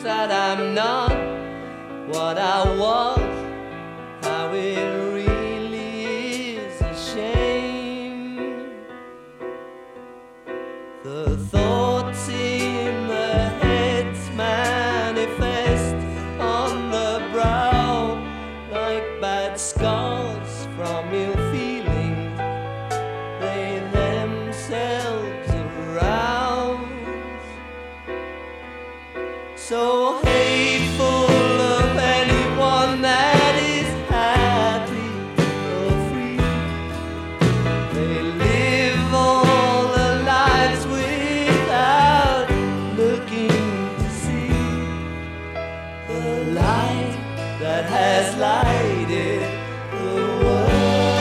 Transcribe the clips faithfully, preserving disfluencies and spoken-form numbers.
that I'm not what I was, how it really is a shame. The thoughts in the heads manifest on the brow like bad scars from ill feelings. They themselves arouse, so hateful of anyone that is happy or free. They live all their lives without looking to see the light that has lighted the world.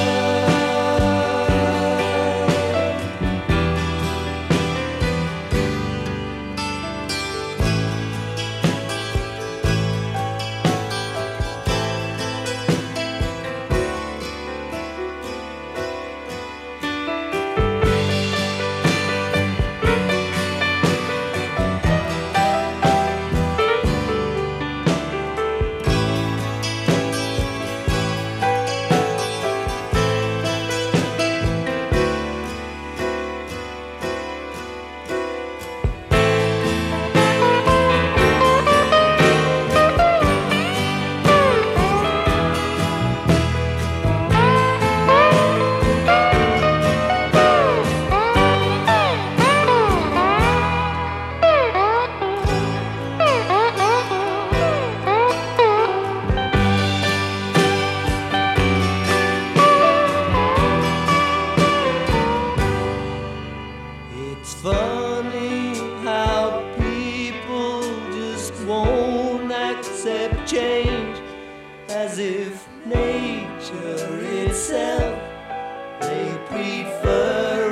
It's funny how people just won't accept change, as if nature itself they prefer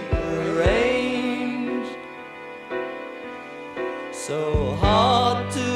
rearranged. So hard to